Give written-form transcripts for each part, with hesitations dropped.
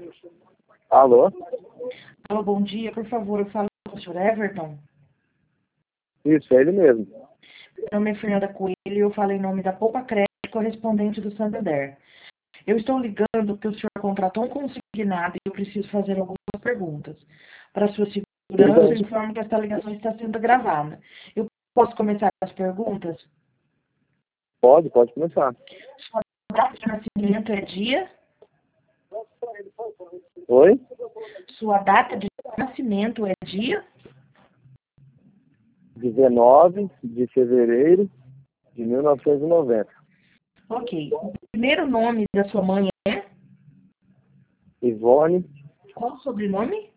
Alô? Alô, bom dia. Por favor, eu falo com o senhor Everton. Isso, é ele mesmo. Meu nome é Fernanda Coelho e eu falo em nome da Poupa Crédito, correspondente do Santander. Eu estou ligando porque o senhor contratou um consignado e eu preciso fazer algumas perguntas. Para sua segurança, eu informo que esta ligação está sendo gravada. Eu posso começar as perguntas? Pode começar. Sua data de nascimento é dia? Oi? Sua data de nascimento é dia? 19 de fevereiro de 1990. Ok. O primeiro nome da sua mãe é? Ivone Qual o sobrenome?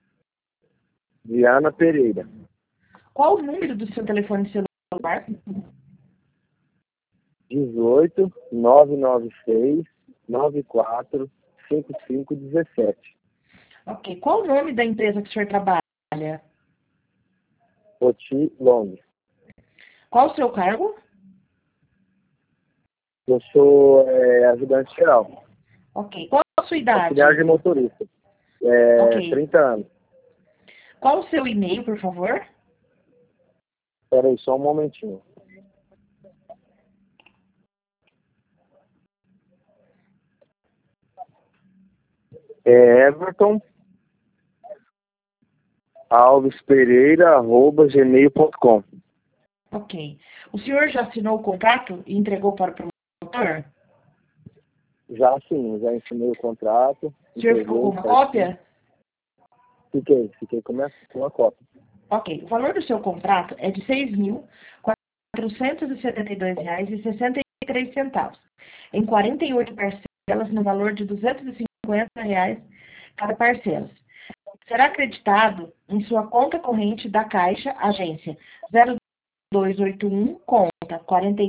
Diana Pereira. Qual o número do seu telefone celular? 18 996 94 5517. Ok. Qual o nome da empresa que o senhor trabalha? Oti Long. Qual o seu cargo? Eu sou ajudante geral. Ok. Qual a sua idade? Auxiliar de motorista. Ok. 30 anos. Qual o seu e-mail, por favor? Espera aí, só um momentinho. Everton Alves Pereira @gmail.com. Ok. O senhor já assinou o contrato e entregou para o promotor? Já sim, já ensinei o contrato. O senhor ficou com uma cópia? Fiquei com uma cópia. Ok. O valor do seu contrato é de R$ 6.472,63, em 48 parcelas no valor de R$ 250 cada parcela. Será acreditado em sua conta corrente da Caixa, agência 0281, conta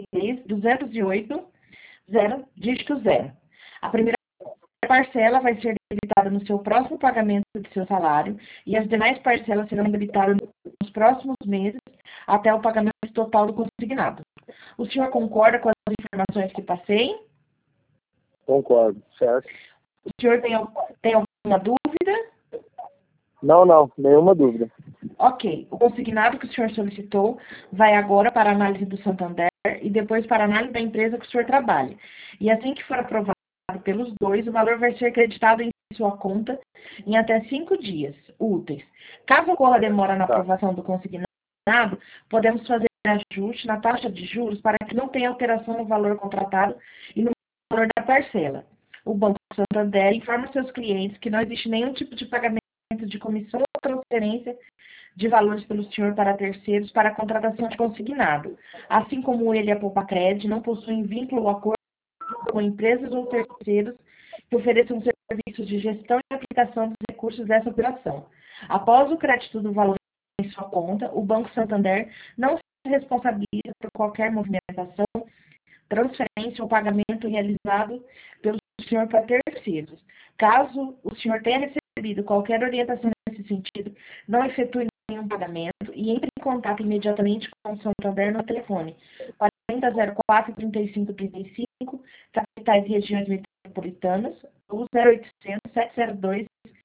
43.208, 0, dígito 0. A primeira parcela vai ser debitada no seu próximo pagamento de seu salário e as demais parcelas serão debitadas nos próximos meses até o pagamento total do consignado. O senhor concorda com as informações que passei? Concordo, certo? O senhor tem alguma dúvida? Não, nenhuma dúvida. Ok. O consignado que o senhor solicitou vai agora para a análise do Santander e depois para a análise da empresa que o senhor trabalha. E assim que for aprovado pelos dois, o valor vai ser creditado em sua conta em até 5 dias úteis. Caso ocorra demora na aprovação do consignado, podemos fazer ajuste na taxa de juros para que não tenha alteração no valor contratado e no valor da parcela. O Banco Santander informa seus clientes que não existe nenhum tipo de pagamento de comissão ou transferência de valores pelo senhor para terceiros para a contratação de consignado. Assim como ele e a Poupa Crédito não possuem vínculo ou acordo com empresas ou terceiros que ofereçam serviços de gestão e aplicação dos recursos dessa operação. Após o crédito do valor em sua conta, o Banco Santander não se responsabiliza por qualquer movimentação, transferência ou pagamento realizado pelo senhor para terceiros. Caso o senhor tenha recebido qualquer orientação nesse sentido, não efetue nenhum pagamento e entre em contato imediatamente com o Santander no telefone 4004 3535, capitais e regiões metropolitanas, ou 0800 702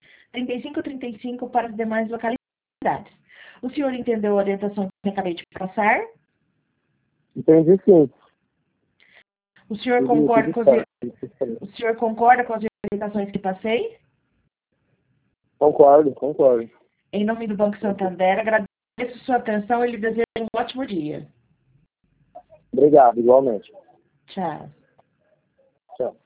3535 para as demais localidades. O senhor entendeu a orientação que eu acabei de passar? Entendi sim. O senhor concorda com as orientações que passei? Concordo. Em nome do Banco Santander, agradeço sua atenção e lhe desejo um ótimo dia. Obrigado, igualmente. Tchau. Tchau.